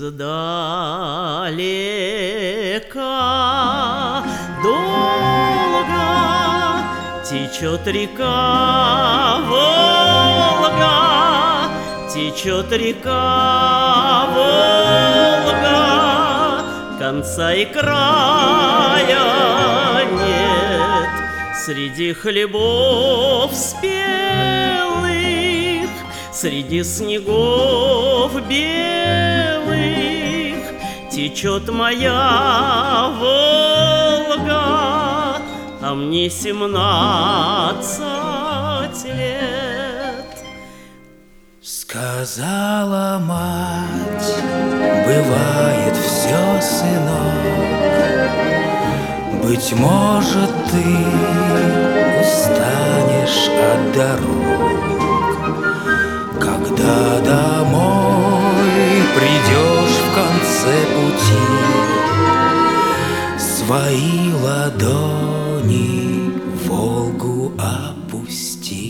Издалека долго течет река Волга, течет река Волга, конца и края нет. Среди хлебов спелых, среди снегов белых течет моя Волга, а мне 17 лет. Сказала мать: бывает все, сынок, быть может, ты устанешь от дорог, когда домой придешь в конце пути, свои ладони Волгу опусти.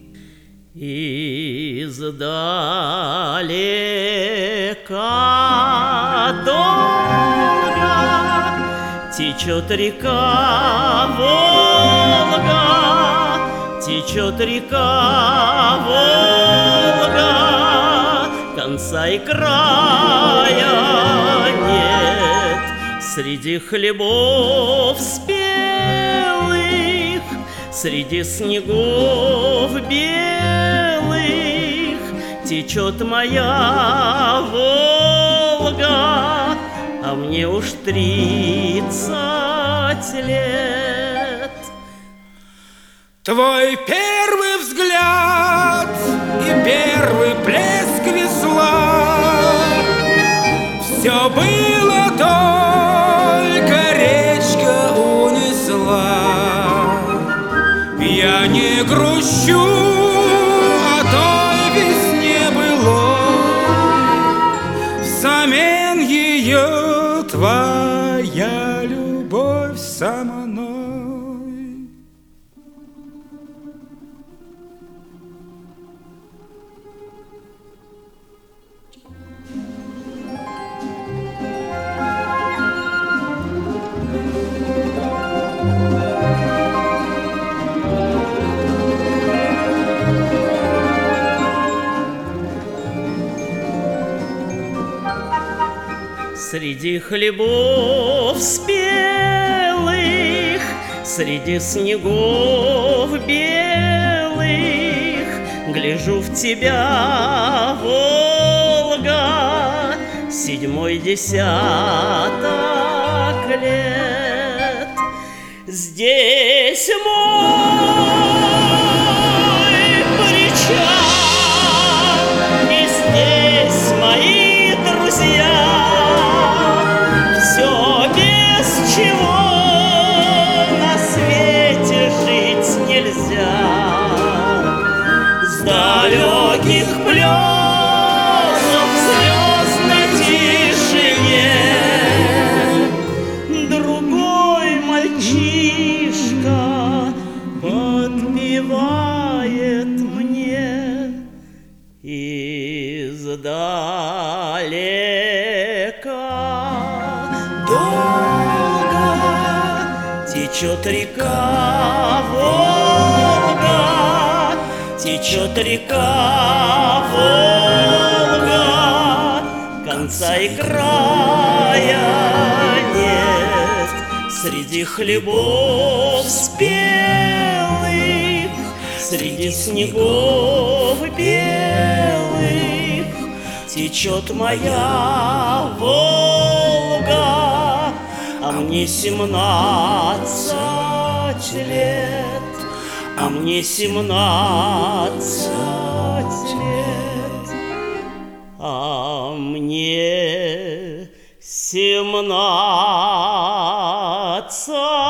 Издалека долго течет река Волга, течет река Волга, конца и края нет. Среди хлебов спелых, среди снегов белых течет моя Волга, а мне уж 30 лет. Твой первый взгляд и первый плеск весла — все было, только речка унесла. Я не грущу о той весне былой, взамен ее твоя любовь со мной. Среди хлебов спелых, среди снегов белых гляжу в тебя, Волга, 7-й десяток лет. Здесь мой причал, и здесь мои друзья. Все, без чего на свете жить нельзя. С далеких плесов в звездной тишине другой мальчишка подпевает мне. Издалека долго течет река Волга, течет река Волга, конца и края нет. Среди хлебов спелых, среди снегов белых течет моя Волга, а мне 17 лет, а мне 17 лет, а мне 17